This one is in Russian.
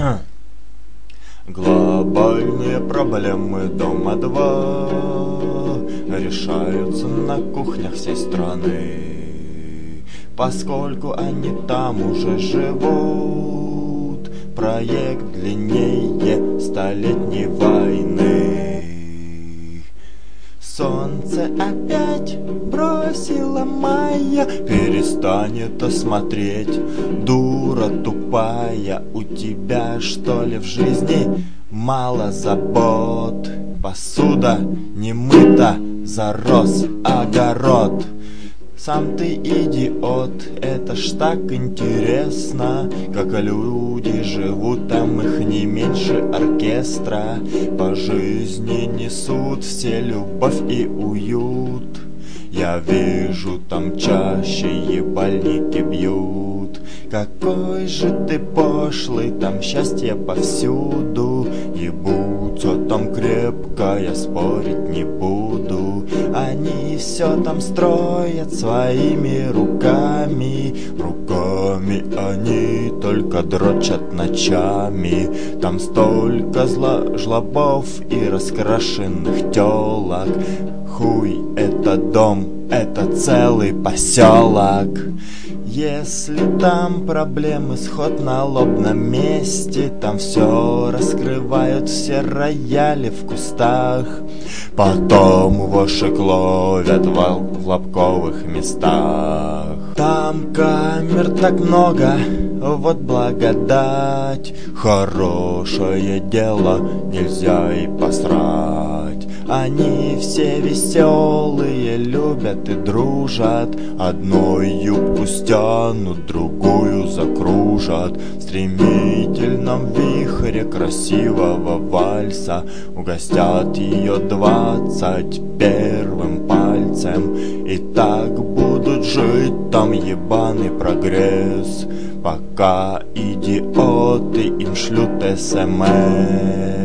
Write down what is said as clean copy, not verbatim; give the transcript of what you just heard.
Глобальные проблемы дома два решаются на кухнях всей страны, поскольку они там уже живут. Проект длиннее столетней войны. Солнце опять бросило Майя, перестанет осмотреть. Дура тупая, у тебя что ли в жизни мало забот? Посуда не мыта, зарос огород. Сам ты идиот, это ж так интересно, как люди живут, там их не меньше оркестра. По жизни несут все любовь и уют. Я вижу, там чаще ебальники бьют. Какой же ты пошлый, там счастье повсюду. Ебутся там крепко, я спорить не буду. Они все там строят своими руками. Руками они только дрочат ночами. Там столько жлобов и раскрашенных телок. Хуй, это дом, это целый поселок. Если там проблемы, сход на лобном месте. Там все раскрывают, все рояли в кустах. Потом вошек ловят в лобковых местах. Там камер так много, вот благодать. Хорошее дело, нельзя и посрать. Они все веселые, любят и дружат. Одной юбку стянут, другую закружат. В стремительном вихре красивого вальса угостят ее 21 пальцем. И так будут жить, там ебаный прогресс, пока идиоты им шлют СМС.